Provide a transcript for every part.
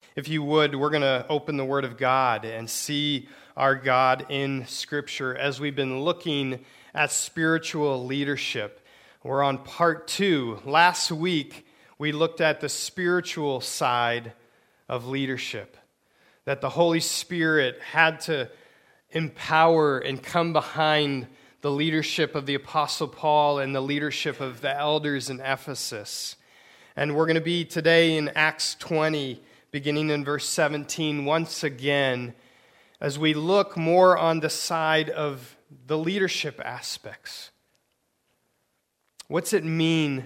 If you would, we're going to open the Word of God and see our God in Scripture as we've been looking at spiritual leadership. We're on part 2. Last week, we looked at the spiritual side of leadership, that the Holy Spirit had to empower and come behind the leadership of the Apostle Paul and the leadership of the elders in Ephesus. And we're going to be today in Acts 20, beginning in verse 17, once again, as we look more on the side of the leadership aspects. What's it mean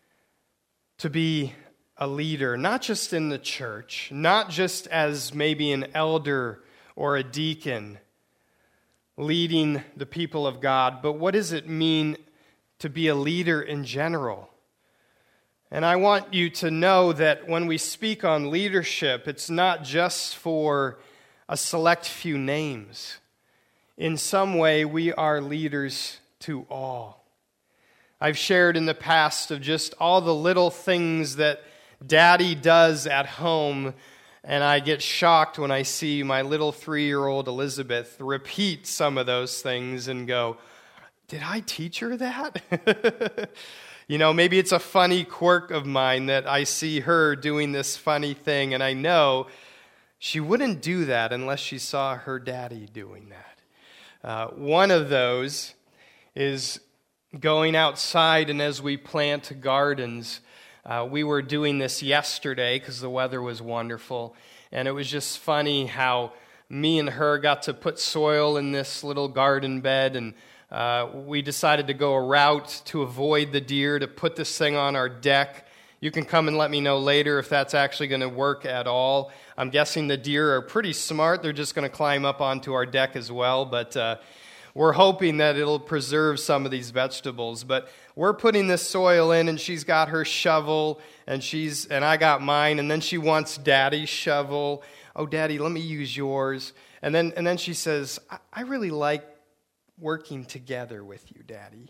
to be a leader, not just in the church, not just as maybe an elder or a deacon leading the people of God, but what does it mean to be a leader in general? And I want you to know that when we speak on leadership, it's not just for a select few names. In some way, we are leaders to all. I've shared in the past of just all the little things that Daddy does at home, and I get shocked when I see my little 3-year-old Elizabeth repeat some of those things and go, did I teach her that? Maybe it's a funny quirk of mine that I see her doing this funny thing, and I know she wouldn't do that unless she saw her daddy doing that. One of those is going outside, and as we plant gardens, we were doing this yesterday because the weather was wonderful, and it was just funny how me and her got to put soil in this little garden bed, and we decided to go a route to avoid the deer, to put this thing on our deck. You can come and let me know later if that's actually going to work at all. I'm guessing the deer are pretty smart. They're just going to climb up onto our deck as well, but we're hoping that it'll preserve some of these vegetables. But we're putting this soil in, and she's got her shovel, and I got mine, and then she wants Daddy's shovel. Oh, Daddy, let me use yours. And then she says, I really like working together with you, Daddy.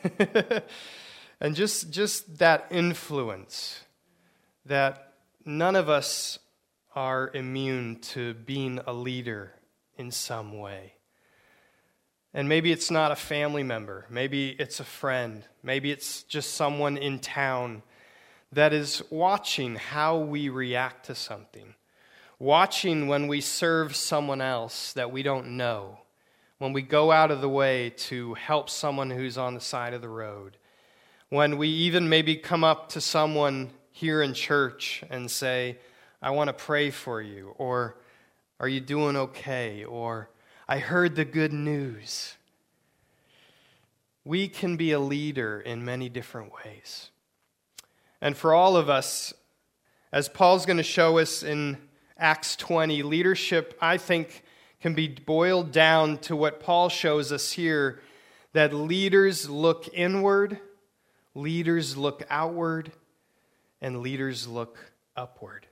And just that influence, that none of us are immune to being a leader in some way. And maybe it's not a family member. Maybe it's a friend. Maybe it's just someone in town that is watching how we react to something. Watching when we serve someone else that we don't know. When we go out of the way to help someone who's on the side of the road. When we even maybe come up to someone here in church and say, I want to pray for you, or are you doing okay, or I heard the good news. We can be a leader in many different ways. And for all of us, as Paul's going to show us in Acts 20, leadership, I think, can be boiled down to what Paul shows us here, that leaders look inward, leaders look outward, and leaders look upward.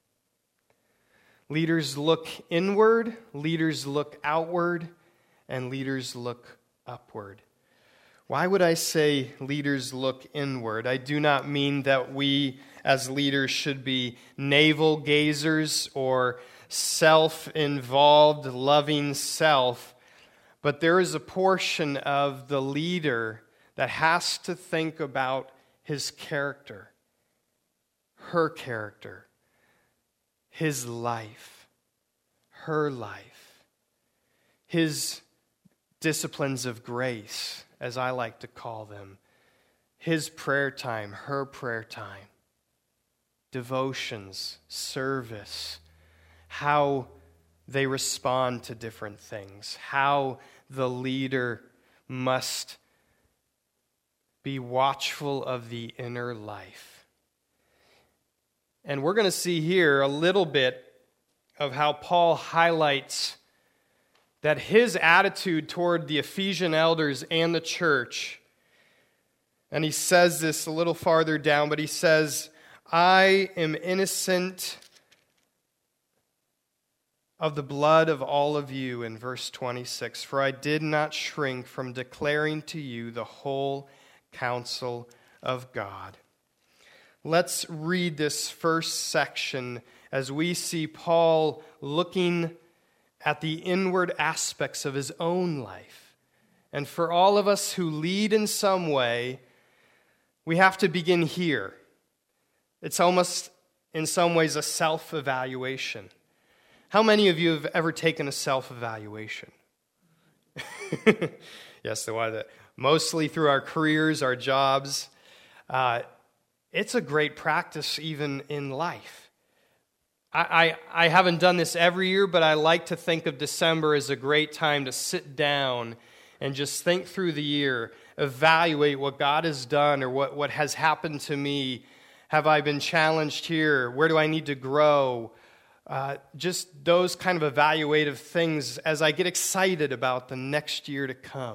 Leaders look inward, leaders look outward, and leaders look upward. Why would I say leaders look inward? I do not mean that we as leaders should be navel gazers or self-involved, loving self, but there is a portion of the leader that has to think about his character, her character, his life, her life, his disciplines of grace, as I like to call them, his prayer time, her prayer time, devotions, service, how they respond to different things, how the leader must be watchful of the inner life. And we're going to see here a little bit of how Paul highlights that his attitude toward the Ephesian elders and the church, and he says this a little farther down, but he says, I am innocent of the blood of all of you, in verse 26, for I did not shrink from declaring to you the whole counsel of God. Let's read this first section as we see Paul looking at the inward aspects of his own life. And for all of us who lead in some way, we have to begin here. It's almost, in some ways, a self-evaluation. How many of you have ever taken a self-evaluation? Yes, mostly through our careers, our jobs. It's a great practice even in life. I haven't done this every year, but I like to think of December as a great time to sit down and just think through the year, evaluate what God has done or what has happened to me. Have I been challenged here? Where do I need to grow? Just those kind of evaluative things as I get excited about the next year to come.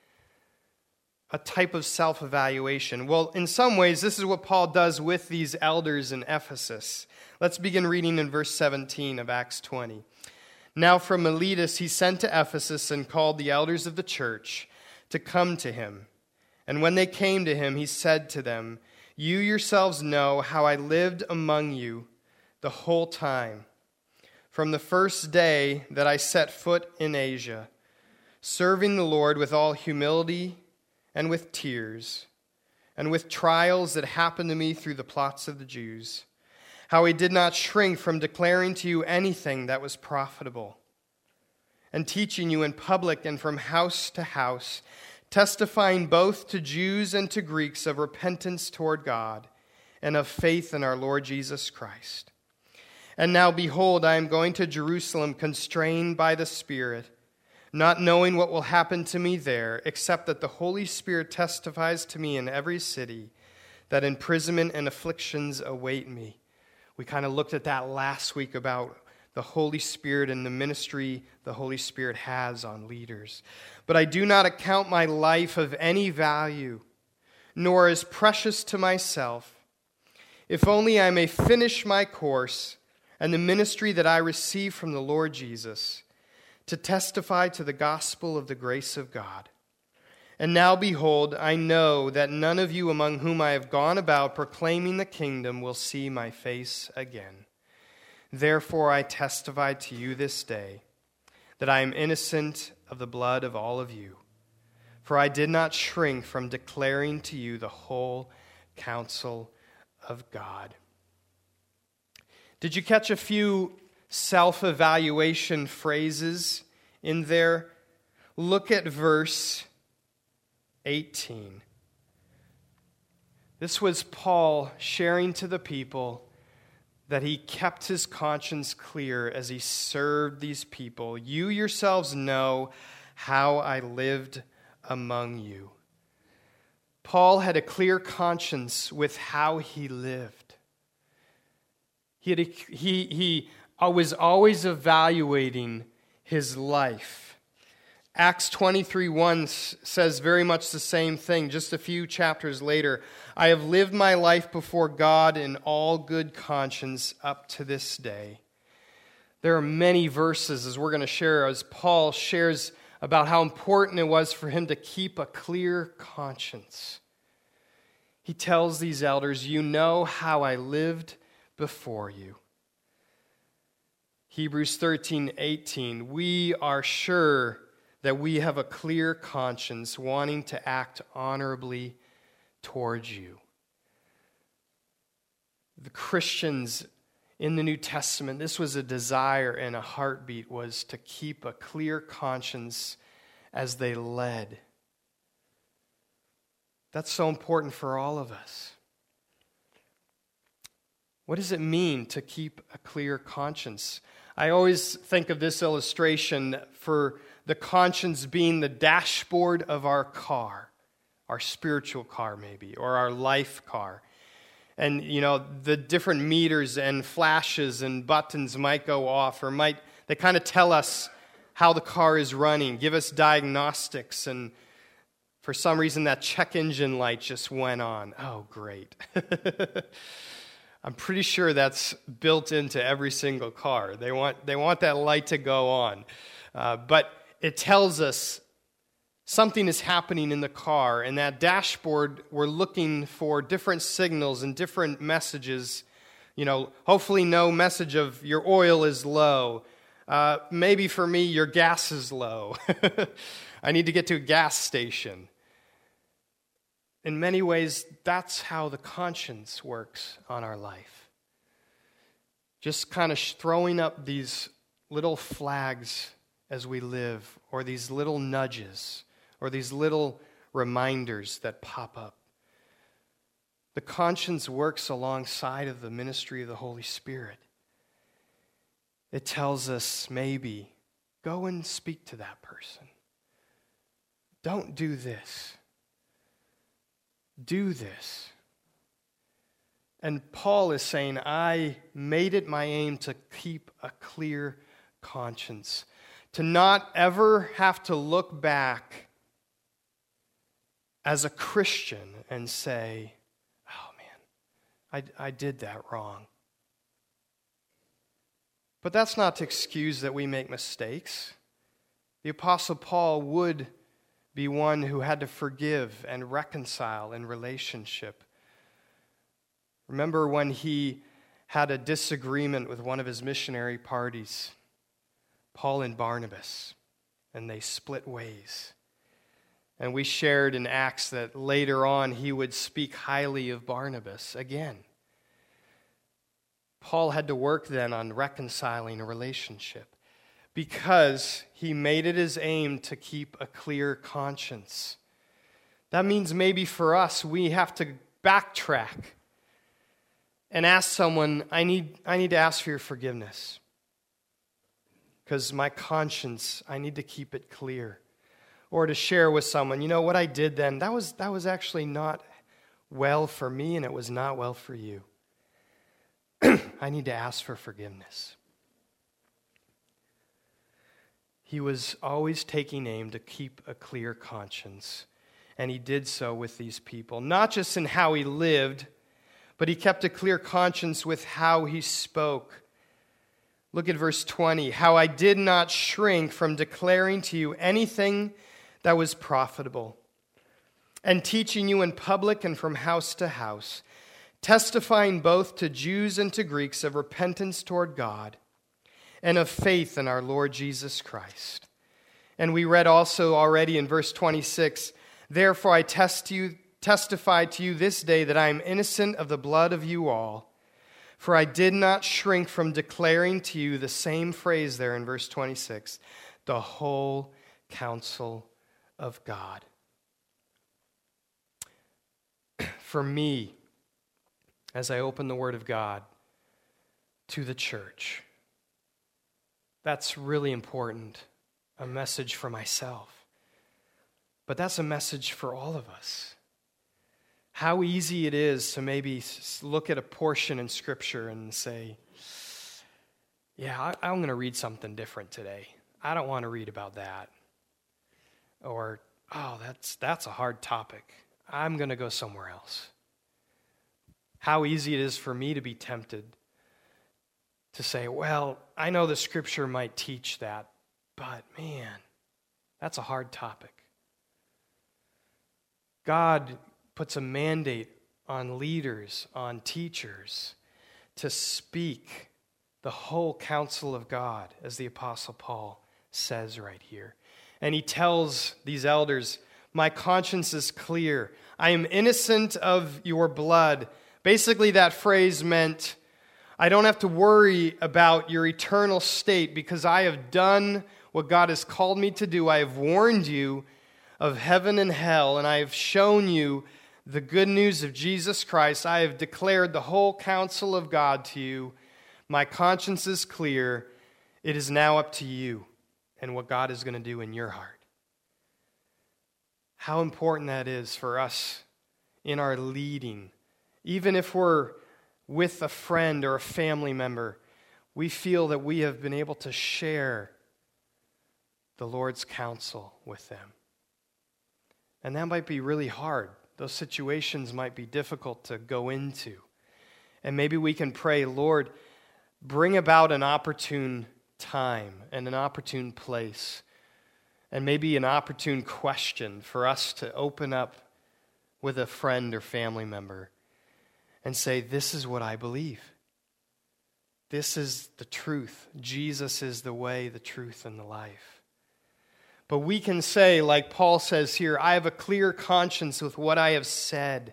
A type of self-evaluation. Well, in some ways, this is what Paul does with these elders in Ephesus. Let's begin reading in verse 17 of Acts 20. Now from Miletus he sent to Ephesus and called the elders of the church to come to him. And when they came to him, he said to them, "You yourselves know how I lived among you the whole time, from the first day that I set foot in Asia, serving the Lord with all humility and with tears, and with trials that happened to me through the plots of the Jews, how I did not shrink from declaring to you anything that was profitable, and teaching you in public and from house to house, testifying both to Jews and to Greeks of repentance toward God and of faith in our Lord Jesus Christ. And now, behold, I am going to Jerusalem, constrained by the Spirit, not knowing what will happen to me there, except that the Holy Spirit testifies to me in every city that imprisonment and afflictions await me." We kind of looked at that last week about the Holy Spirit and the ministry the Holy Spirit has on leaders. "But I do not account my life of any value, nor as precious to myself, if only I may finish my course and the ministry that I received from the Lord Jesus, to testify to the gospel of the grace of God. And now, behold, I know that none of you among whom I have gone about proclaiming the kingdom will see my face again. Therefore I testify to you this day that I am innocent of the blood of all of you. For I did not shrink from declaring to you the whole counsel of God." Did you catch a few self-evaluation phrases in there? Look at verse 18. This was Paul sharing to the people that he kept his conscience clear as he served these people. "You yourselves know how I lived among you." Paul had a clear conscience with how he lived. He was always evaluating his life. Acts 23:1 says very much the same thing, just a few chapters later. "I have lived my life before God in all good conscience up to this day." There are many verses, as we're going to share, as Paul shares about how important it was for him to keep a clear conscience. He tells these elders, "You know how I lived before you." Hebrews 13:18, "We are sure that we have a clear conscience, wanting to act honorably towards you." The Christians in the New Testament, this was a desire and a heartbeat, was to keep a clear conscience as they led. That's so important for all of us. What does it mean to keep a clear conscience? I always think of this illustration for the conscience being the dashboard of our car, our spiritual car maybe, or our life car. And, the different meters and flashes and buttons might go off, or they kind of tell us how the car is running, give us diagnostics, and for some reason that check engine light just went on. Oh, great. I'm pretty sure that's built into every single car. They want that light to go on. But it tells us something is happening in the car, and that dashboard, we're looking for different signals and different messages Hopefully no message of your oil is low. Maybe for me, your gas is low. I need to get to a gas station. In many ways, that's how the conscience works on our life. Just kind of throwing up these little flags as we live, or these little nudges, or these little reminders that pop up. The conscience works alongside of the ministry of the Holy Spirit. It tells us, maybe, go and speak to that person. Don't do this. Do this. And Paul is saying, I made it my aim to keep a clear conscience, to not ever have to look back as a Christian and say, oh man, I did that wrong. But that's not to excuse that we make mistakes. The Apostle Paul would be one who had to forgive and reconcile in relationship. Remember when he had a disagreement with one of his missionary parties, Paul and Barnabas, and they split ways. And we shared in Acts that later on he would speak highly of Barnabas again. Paul had to work then on reconciling a relationship because he made it his aim to keep a clear conscience. That means maybe for us, we have to backtrack and ask someone, I need to ask for your forgiveness because my conscience, I need to keep it clear. Or to share with someone, what I did then, that was actually not well for me and it was not well for you. I need to ask for forgiveness. He was always taking aim to keep a clear conscience, and he did so with these people, not just in how he lived, but he kept a clear conscience with how he spoke. Look at verse 20. How I did not shrink from declaring to you anything that was profitable, and teaching you in public and from house to house, testifying both to Jews and to Greeks of repentance toward God and of faith in our Lord Jesus Christ. And we read also already in verse 26, therefore I testify to you this day that I am innocent of the blood of you all, for I did not shrink from declaring to you the same phrase there in verse 26, the whole counsel of God. For me, as I open the Word of God to the church, that's really important, a message for myself. But that's a message for all of us. How easy it is to maybe look at a portion in Scripture and say, yeah, I'm going to read something different today. I don't want to read about that. Or, oh, that's a hard topic. I'm going to go somewhere else. How easy it is for me to be tempted to say, well, I know the Scripture might teach that, but man, that's a hard topic. God puts a mandate on leaders, on teachers, to speak the whole counsel of God, as the Apostle Paul says right here. And he tells these elders, my conscience is clear. I am innocent of your blood. Basically, that phrase meant, I don't have to worry about your eternal state because I have done what God has called me to do. I have warned you of heaven and hell, and I have shown you the good news of Jesus Christ. I have declared the whole counsel of God to you. My conscience is clear. It is now up to you and what God is going to do in your heart. How important that is for us in our leading. Even if we're with a friend or a family member, we feel that we have been able to share the Lord's counsel with them. And that might be really hard. Those situations might be difficult to go into. And maybe we can pray, Lord, bring about an opportune time and an opportune place, and maybe an opportune question for us to open up with a friend or family member and say, this is what I believe. This is the truth. Jesus is the way, the truth, and the life. But we can say, like Paul says here, I have a clear conscience with what I have said.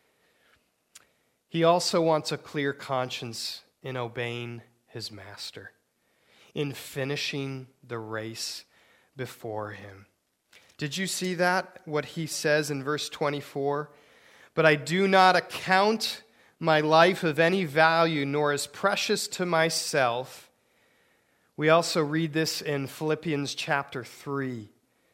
He also wants a clear conscience in obeying his master, in finishing the race before him. Did you see that? What he says in verse 24? But I do not account my life of any value, nor as precious to myself. We also read this in Philippians chapter 3.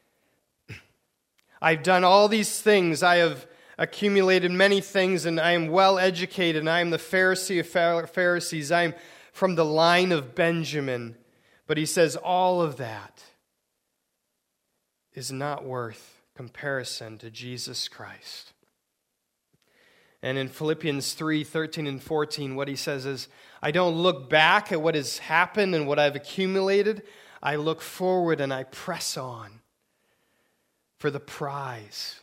I've done all these things. I have accumulated many things, and I am well educated, and I am the Pharisee of Pharisees. I am from the line of Benjamin. But he says all of that is not worth comparison to Jesus Christ. And in Philippians 3:13 and 14, what he says is, I don't look back at what has happened and what I've accumulated. I look forward and I press on for the prize.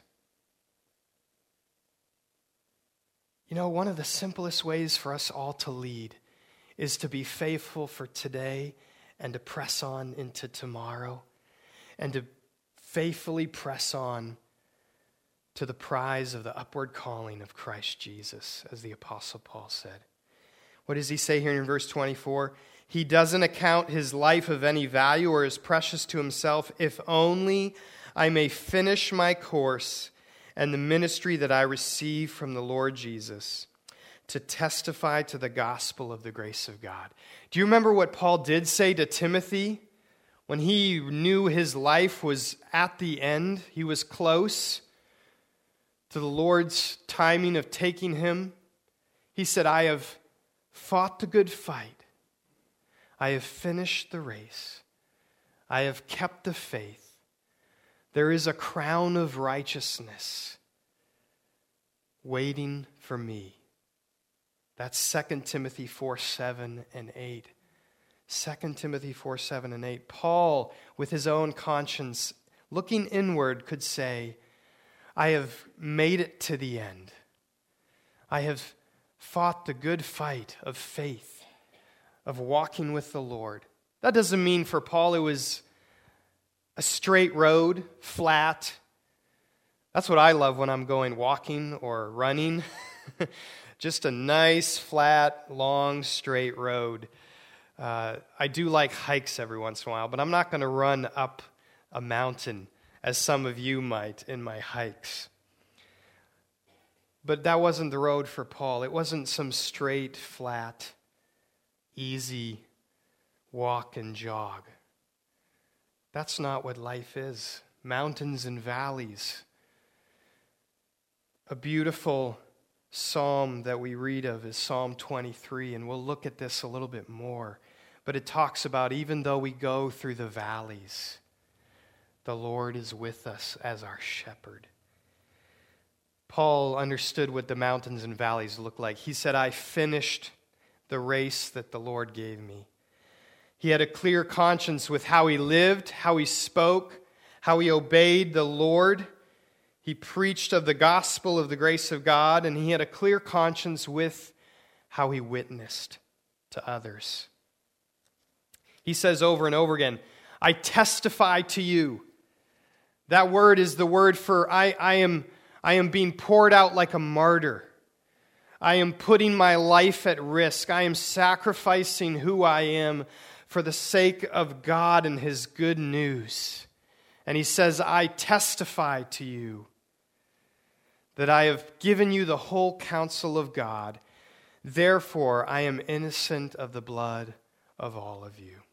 You know, one of the simplest ways for us all to lead is to be faithful for today and to press on into tomorrow and to faithfully press on to the prize of the upward calling of Christ Jesus, as the Apostle Paul said. What does he say here in verse 24? He doesn't account his life of any value or as precious to himself, if only I may finish my course and the ministry that I receive from the Lord Jesus, to testify to the gospel of the grace of God. Do you remember what Paul did say to Timothy when he knew his life was at the end? He was close to the Lord's timing of taking him. He said, I have fought the good fight. I have finished the race. I have kept the faith. There is a crown of righteousness waiting for me. That's 2 Timothy 4:7 and 8. 2 Timothy 4:7 and 8. Paul, with his own conscience, looking inward, could say, I have made it to the end. I have fought the good fight of faith, of walking with the Lord. That doesn't mean for Paul it was a straight road, flat. That's what I love when I'm going walking or running. Just a nice, flat, long, straight road. I do like hikes every once in a while, but I'm not going to run up a mountain as some of you might in my hikes. But that wasn't the road for Paul. It wasn't some straight, flat, easy walk and jog. That's not what life is. Mountains and valleys. A beautiful psalm that we read of is Psalm 23, and we'll look at this a little bit more. But it talks about even though we go through the valleys, the Lord is with us as our shepherd. Paul understood what the mountains and valleys look like. He said, I finished the race that the Lord gave me. He had a clear conscience with how he lived, how he spoke, how he obeyed the Lord. He preached of the gospel of the grace of God, and he had a clear conscience with how he witnessed to others. He says over and over again, I testify to you. That word is the word for I am being poured out like a martyr. I am putting my life at risk. I am sacrificing who I am for the sake of God and his good news. And he says, I testify to you that I have given you the whole counsel of God. Therefore, I am innocent of the blood of all of you.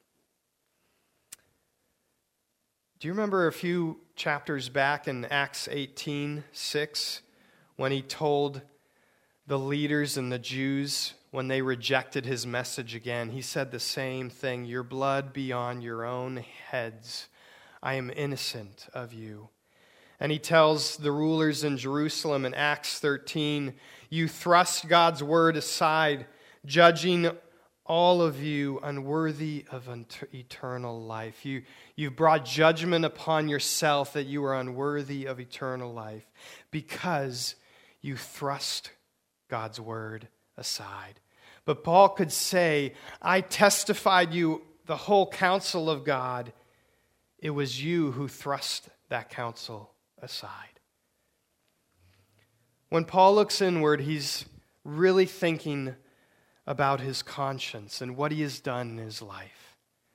Do you remember a few chapters back in Acts 18:6 when he told the leaders and the Jews when they rejected his message again? He said the same thing, your blood be on your own heads. I am innocent of you. And he tells the rulers in Jerusalem in Acts 13, you thrust God's word aside, judging all of you unworthy of eternal life. You've brought judgment upon yourself that you are unworthy of eternal life because you thrust God's word aside. But Paul could say, I testified you the whole counsel of God. It was you who thrust that counsel aside. When Paul looks inward, he's really thinking about his conscience and what he has done in his life.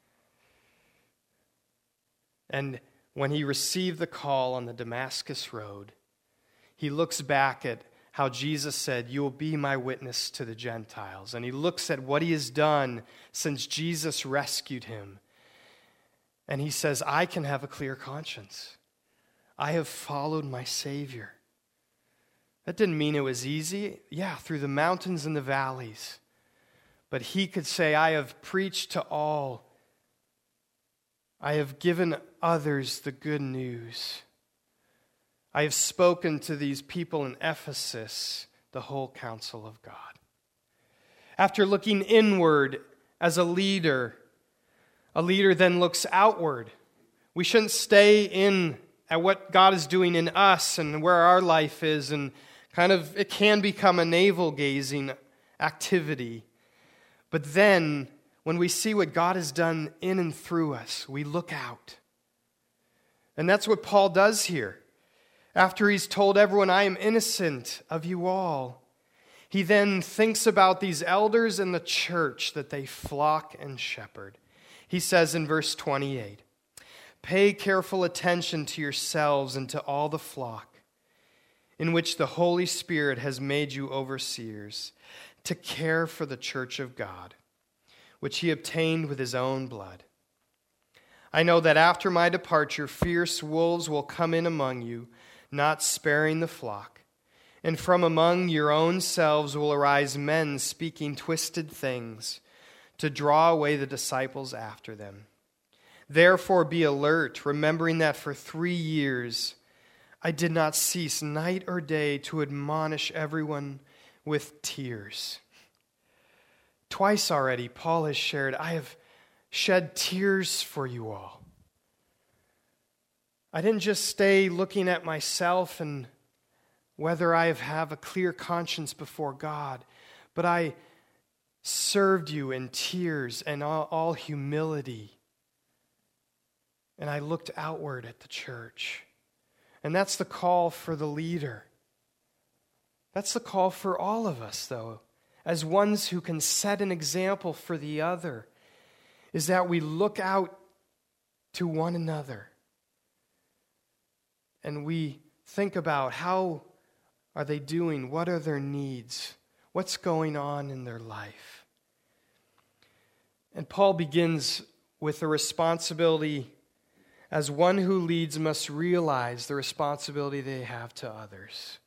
And when he received the call on the Damascus road, he looks back at how Jesus said, you will be my witness to the Gentiles. And he looks at what he has done since Jesus rescued him. And he says, I can have a clear conscience. I have followed my Savior. That didn't mean it was easy. Yeah, through the mountains and the valleys. But he could say, I have preached to all. I have given others the good news. I have spoken to these people in Ephesus the whole counsel of God. After looking inward as a leader then looks outward. We shouldn't stay in at what God is doing in us and where our life is, and it can become a navel-gazing activity. But then, when we see what God has done in and through us, we look out. And that's what Paul does here. After he's told everyone, I am innocent of you all, he then thinks about these elders in the church that they flock and shepherd. He says in verse 28, pay careful attention to yourselves and to all the flock, in which the Holy Spirit has made you overseers, to care for the church of God, which he obtained with his own blood. I know that after my departure, fierce wolves will come in among you, not sparing the flock. And from among your own selves will arise men speaking twisted things, to draw away the disciples after them. Therefore be alert, remembering that for 3 years I did not cease night or day to admonish everyone with tears. Twice already, Paul has shared, I have shed tears for you all. I didn't just stay looking at myself and whether I have a clear conscience before God, but I served you in tears and all humility. And I looked outward at the church. And that's the call for the leader. That's the call for all of us, though, as ones who can set an example for the other, is that we look out to one another. And we think about how are they doing? What are their needs? What's going on in their life? And Paul begins with the responsibility as one who leads must realize the responsibility they have to others.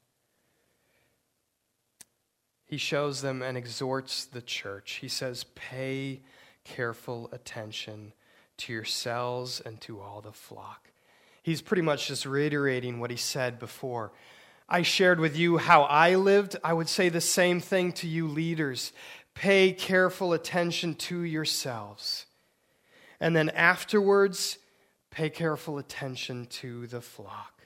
He shows them and exhorts the church. He says, pay careful attention to yourselves and to all the flock. He's pretty much just reiterating what he said before. I shared with you how I lived. I would say the same thing to you leaders. Pay careful attention to yourselves. And then afterwards, pay careful attention to the flock.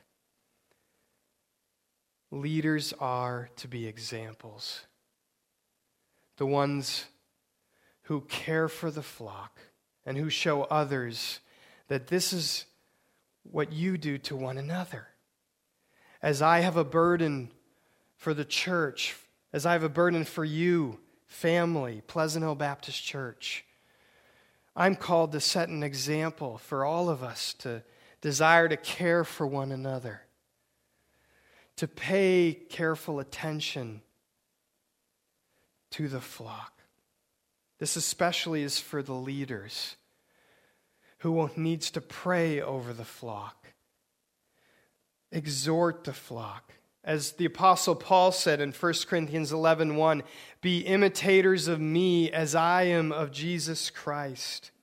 Leaders are to be examples. The ones who care for the flock and who show others that this is what you do to one another. As I have a burden for the church, as I have a burden for you, family, Pleasant Hill Baptist Church, I'm called to set an example for all of us to desire to care for one another, to pay careful attention to the flock. This especially is for the leaders who needs to pray over the flock. Exhort the flock. As the Apostle Paul said in 1 Corinthians 11:1, be imitators of me as I am of Jesus Christ.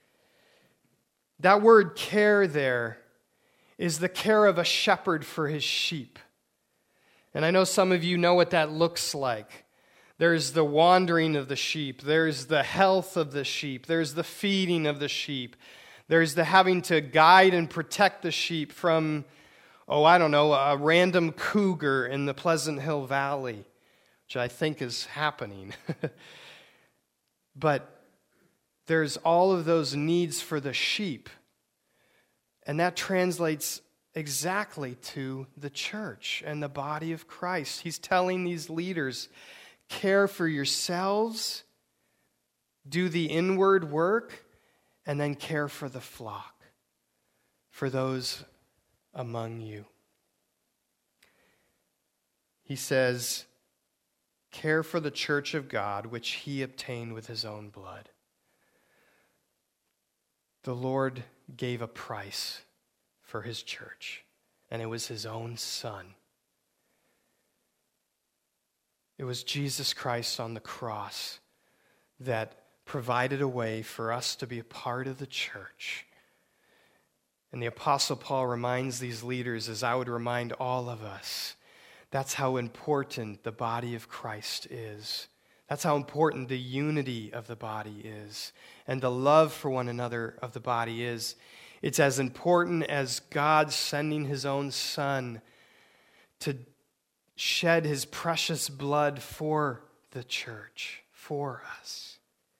That word care there is the care of a shepherd for his sheep. And I know some of you know what that looks like. There's the wandering of the sheep. There's the health of the sheep. There's the feeding of the sheep. There's the having to guide and protect the sheep from, a random cougar in the Pleasant Hill Valley, which I think is happening. But there's all of those needs for the sheep. And that translates exactly to the church and the body of Christ. He's telling these leaders, care for yourselves, do the inward work, and then care for the flock, for those among you. He says, care for the church of God, which he obtained with his own blood. The Lord gave a price for his church, and it was his own Son. It was Jesus Christ on the cross that provided a way for us to be a part of the church. And the Apostle Paul reminds these leaders, as I would remind all of us, that's how important the body of Christ is. That's how important the unity of the body is, and the love for one another of the body is. It's as important as God sending his own Son to shed his precious blood for the church, for us.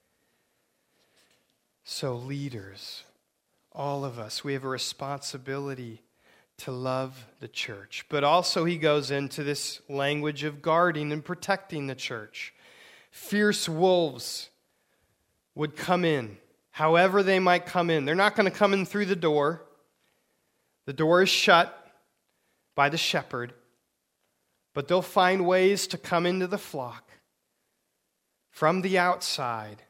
So leaders, all of us, we have a responsibility to love the church. But also he goes into this language of guarding and protecting the church. Fierce wolves would come in, however they might come in. They're not going to come in through the door. The door is shut by the shepherd, but they'll find ways to come into the flock from the outside.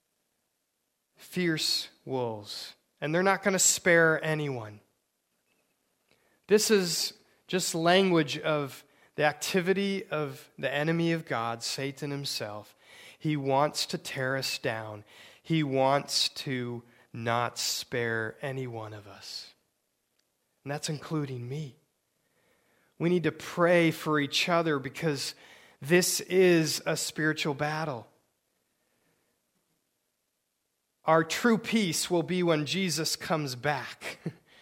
Fierce wolves, and they're not going to spare anyone. This is just language of the activity of the enemy of God, Satan himself. He wants to tear us down. He wants to not spare any one of us. And that's including me. We need to pray for each other because this is a spiritual battle. Our true peace will be when Jesus comes back.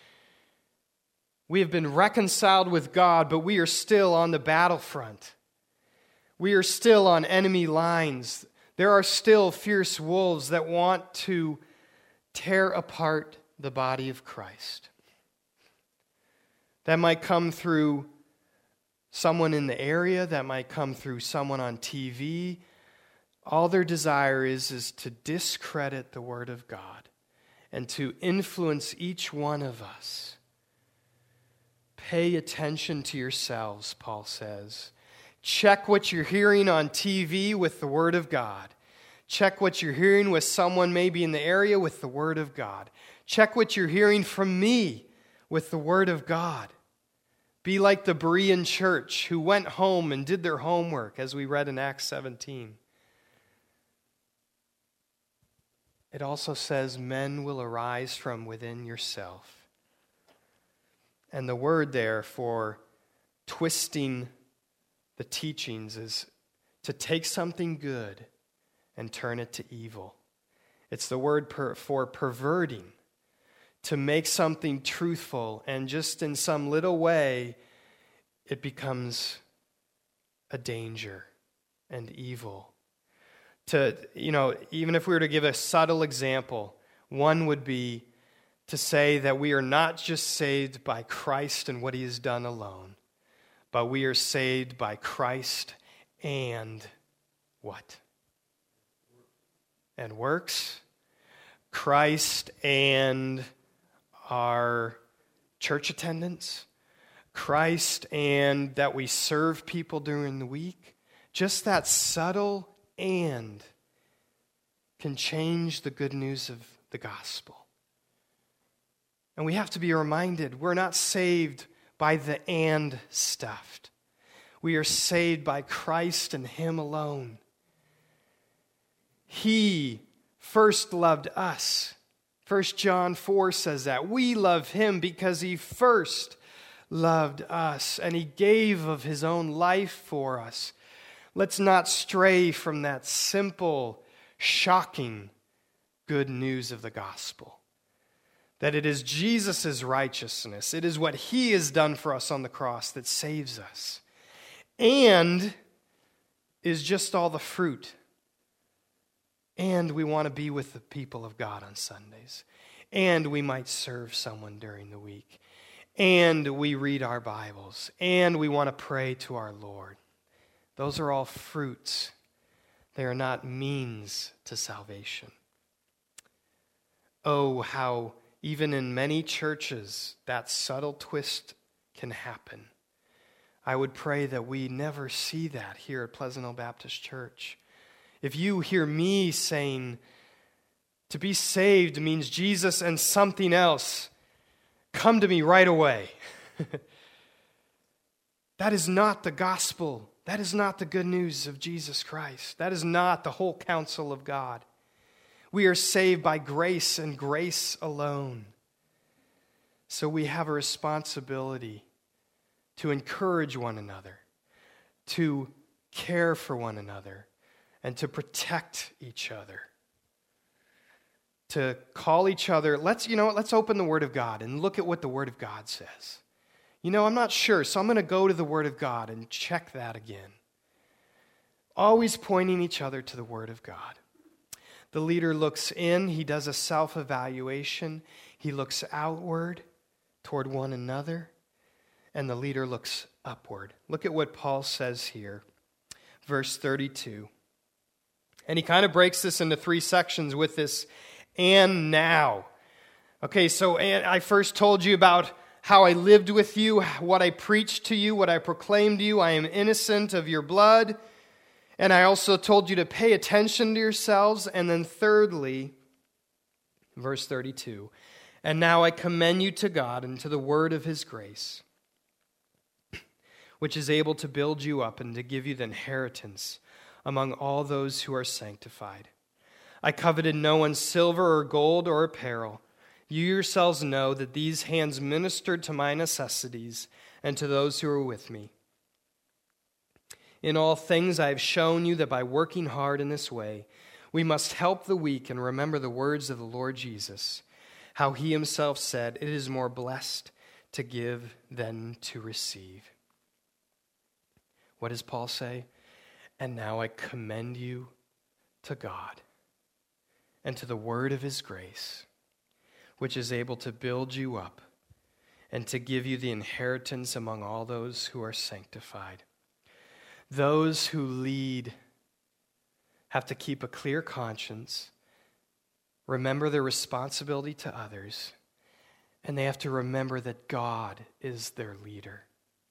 We have been reconciled with God, but we are still on the battlefront. We are still on enemy lines. There are still fierce wolves that want to tear apart the body of Christ. That might come through someone in the area, that might come through someone on TV. All their desire is to discredit the Word of God and to influence each one of us. Pay attention to yourselves, Paul says. Check what you're hearing on TV with the Word of God. Check what you're hearing with someone maybe in the area with the Word of God. Check what you're hearing from me with the Word of God. Be like the Berean church who went home and did their homework, as we read in Acts 17. It also says, men will arise from within yourself. And the word there for twisting the teachings is to take something good and turn it to evil. It's the word for perverting, to make something truthful, and just in some little way, it becomes a danger and evil. Even if we were to give a subtle example, one would be to say that we are not just saved by Christ and what he has done alone, but we are saved by Christ and what? And works. Christ and our church attendance. Christ and that we serve people during the week. Just that subtle and can change the good news of the gospel. And we have to be reminded, we're not saved by the and stuff. We are saved by Christ and him alone. He first loved us. 1 John 4 says that. We love him because he first loved us, and he gave of his own life for us. Let's not stray from that simple, shocking good news of the gospel. That it is Jesus' righteousness, it is what he has done for us on the cross that saves us. And is just all the fruit And we want to be with the people of God on Sundays. And we might serve someone during the week. And we read our Bibles. And we want to pray to our Lord. Those are all fruits. They are not means to salvation. Oh, how even in many churches that subtle twist can happen. I would pray that we never see that here at Pleasant Hill Baptist Church. If you hear me saying to be saved means Jesus and something else, come to me right away. That is not the gospel. That is not the good news of Jesus Christ. That is not the whole counsel of God. We are saved by grace and grace alone. So we have a responsibility to encourage one another, to care for one another, and to protect each other. To call each other, let's open the Word of God and look at what the Word of God says. I'm not sure, so I'm going to go to the Word of God and check that again. Always pointing each other to the Word of God. The leader looks in, he does a self-evaluation, he looks outward toward one another, and the leader looks upward. Look at what Paul says here, verse 32. And he kind of breaks this into three sections with this, and now. Okay, so I first told you about how I lived with you, what I preached to you, what I proclaimed to you. I am innocent of your blood. And I also told you to pay attention to yourselves. And then thirdly, verse 32, and now I commend you to God and to the word of his grace, which is able to build you up and to give you the inheritance among all those who are sanctified. I coveted no one's silver or gold or apparel. You yourselves know that these hands ministered to my necessities and to those who were with me. In all things I have shown you that by working hard in this way, we must help the weak and remember the words of the Lord Jesus, how he himself said, it is more blessed to give than to receive. What does Paul say? And now I commend you to God and to the word of his grace, which is able to build you up and to give you the inheritance among all those who are sanctified. Those who lead have to keep a clear conscience, remember their responsibility to others, and they have to remember that God is their leader.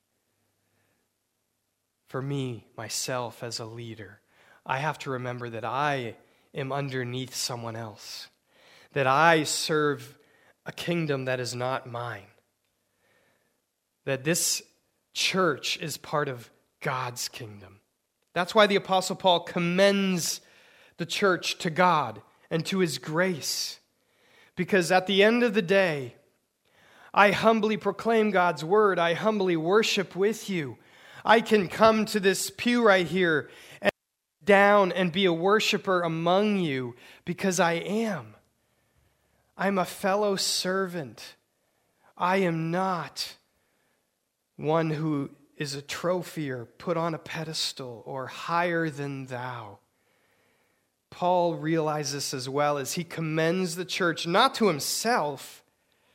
For me, myself as a leader, I have to remember that I am underneath someone else, that I serve a kingdom that is not mine, that this church is part of God's kingdom. That's why the Apostle Paul commends the church to God and to his grace. Because at the end of the day, I humbly proclaim God's word. I humbly worship with you. I can come to this pew right here and down and be a worshiper among you because I am. I'm a fellow servant. I am not one who is a trophy or put on a pedestal or higher than thou. Paul realizes this as well as he commends the church, not to himself.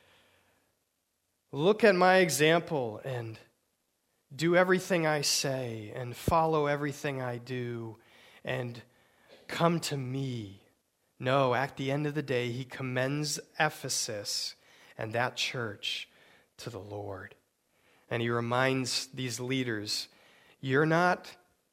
Look at my example and do everything I say and follow everything I do and come to me. No, at the end of the day, he commends Ephesus and that church to the Lord. And he reminds these leaders, you're not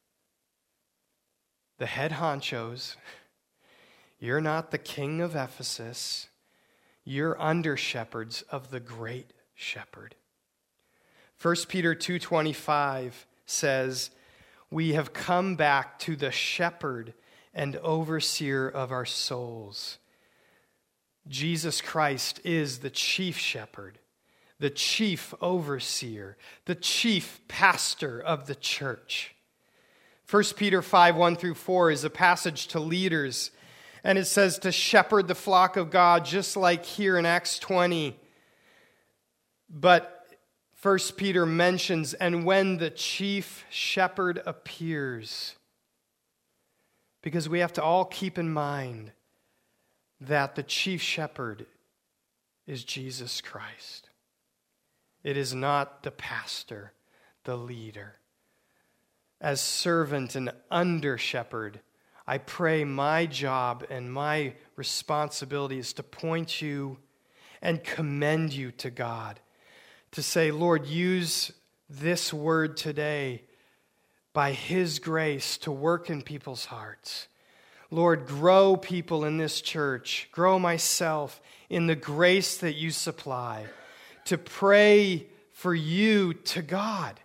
the head honchos. You're not the king of Ephesus. You're under shepherds of the great shepherd. 1 Peter 2:25 says, we have come back to the shepherd and overseer of our souls. Jesus Christ is the chief shepherd, the chief overseer, the chief pastor of the church. 1 Peter 5:1-4 is a passage to leaders, and it says to shepherd the flock of God, just like here in Acts 20. But 1 Peter mentions, and when the chief shepherd appears, Because we have to all keep in mind that the chief shepherd is Jesus Christ. It is not the pastor, the leader. As servant and under shepherd, I pray my job and my responsibility is to point you and commend you to God. To say, Lord, use this word today by His grace to work in people's hearts. Lord, grow people in this church. Grow myself in the grace that you supply. To pray for you to God.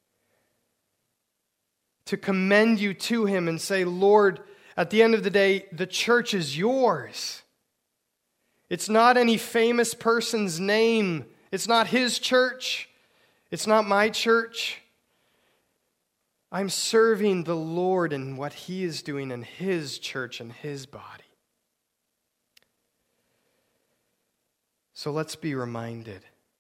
To commend you to Him and say, Lord, at the end of the day, the church is yours. It's not any famous person's name. It's not his church. It's not my church. I'm serving the Lord in what He is doing in His church and His body. So let's be reminded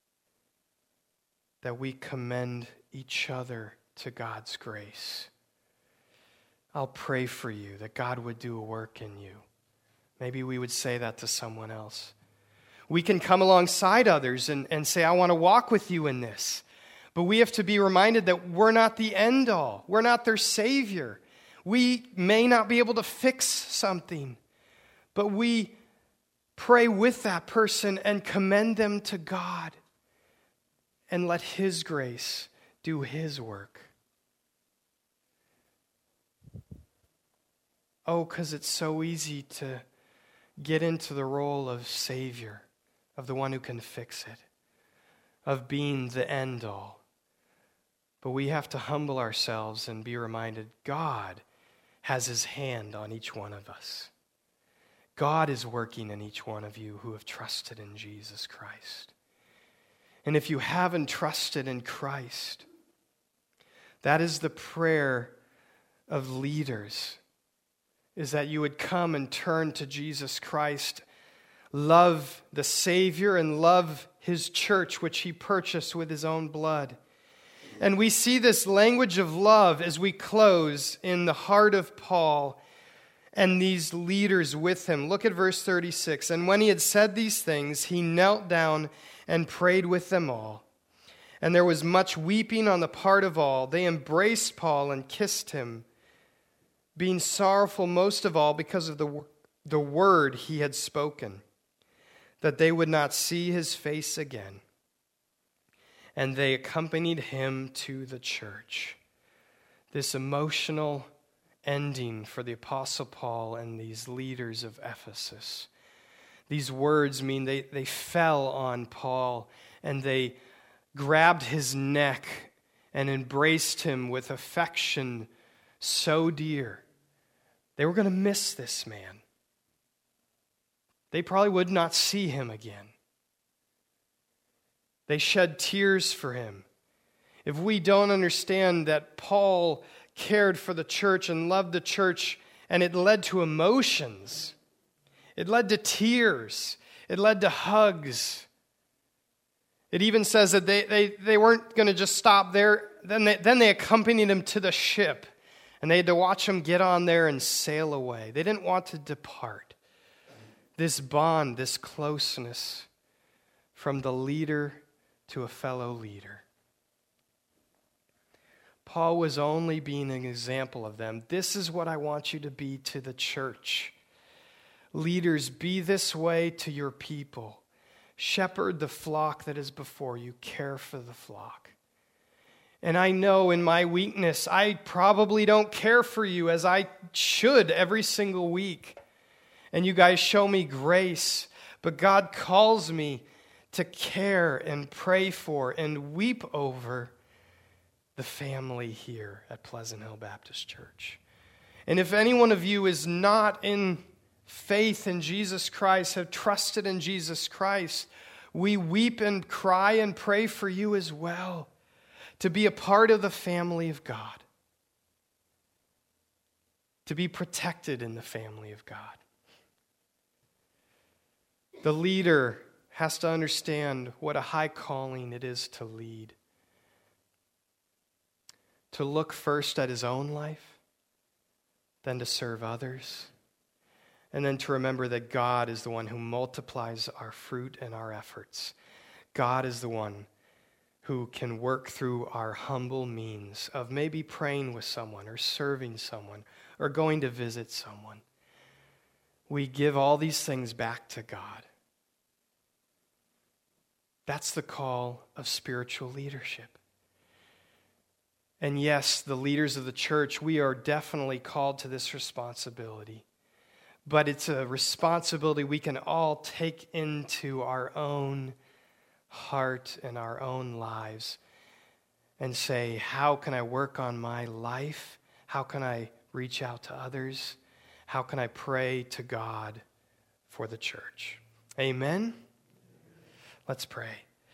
that we commend each other to God's grace. I'll pray for you that God would do a work in you. Maybe we would say that to someone else. We can come alongside others and say, I want to walk with you in this. But we have to be reminded that we're not the end all. We're not their Savior. We may not be able to fix something, but we pray with that person and commend them to God and let His grace do His work. Oh, because it's so easy to get into the role of Savior, of the one who can fix it, of being the end all. But we have to humble ourselves and be reminded God has His hand on each one of us. God is working in each one of you who have trusted in Jesus Christ. And if you haven't trusted in Christ, that is the prayer of leaders, is that you would come and turn to Jesus Christ, love the Savior and love His church, which He purchased with His own blood. And we see this language of love as we close in the heart of Paul and these leaders with him. Look at verse 36. And when he had said these things, he knelt down and prayed with them all. And there was much weeping on the part of all. They embraced Paul and kissed him, being sorrowful most of all because of the word he had spoken, that they would not see his face again. And they accompanied him to the church. This emotional ending for the Apostle Paul and these leaders of Ephesus. These words mean they fell on Paul and they grabbed his neck and embraced him with affection so dear. They were going to miss this man. They probably would not see him again. They shed tears for him. If we don't understand that Paul cared for the church and loved the church, and it led to emotions, it led to tears, it led to hugs. It even says that they weren't going to just stop there. Then they accompanied him to the ship, and they had to watch him get on there and sail away. They didn't want to depart. This bond, this closeness from the leader to a fellow leader. Paul was only being an example of them. This is what I want you to be to the church. Leaders, be this way to your people. Shepherd the flock that is before you. Care for the flock. And I know in my weakness, I probably don't care for you as I should every single week. And you guys show me grace. But God calls me to care and pray for and weep over the family here at Pleasant Hill Baptist Church. And if any one of you is not in faith in Jesus Christ, have trusted in Jesus Christ, we weep and cry and pray for you as well, to be a part of the family of God, to be protected in the family of God. The leader has to understand what a high calling it is to lead. To look first at his own life, then to serve others, and then to remember that God is the one who multiplies our fruit and our efforts. God is the one who can work through our humble means of maybe praying with someone or serving someone or going to visit someone. We give all these things back to God. That's the call of spiritual leadership. And yes, the leaders of the church, we are definitely called to this responsibility. But it's a responsibility we can all take into our own heart and our own lives and say, how can I work on my life? How can I reach out to others? How can I pray to God for the church? Amen? Let's pray.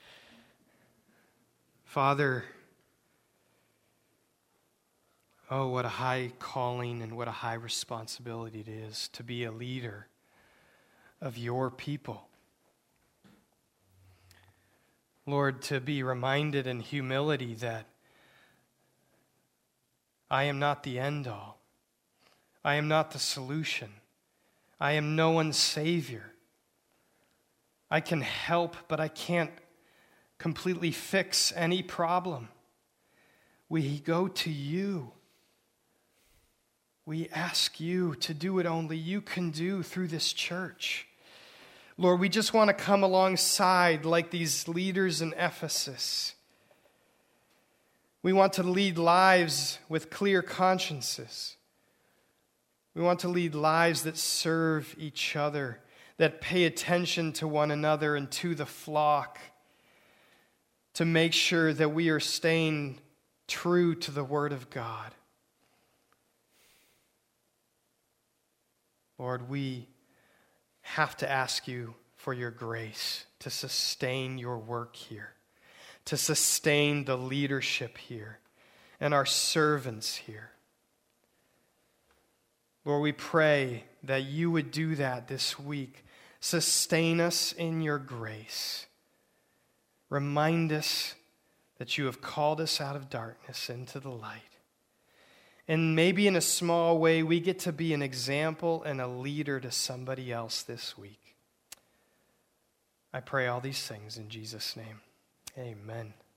Father, oh, what a high calling and what a high responsibility it is to be a leader of your people. Lord, to be reminded in humility that I am not the end all. I am not the solution. I am no one's savior. I can help, but I can't completely fix any problem. We go to you. We ask you to do what only you can do through this church. Lord, we just want to come alongside like these leaders in Ephesus. We want to lead lives with clear consciences. We want to lead lives that serve each other, that pay attention to one another and to the flock, to make sure that we are staying true to the Word of God. Lord, we have to ask you for your grace to sustain your work here, to sustain the leadership here and our servants here. Lord, we pray that you would do that this week. Sustain us in your grace. Remind us that you have called us out of darkness into the light. And maybe in a small way, we get to be an example and a leader to somebody else this week. I pray all these things in Jesus' name. Amen.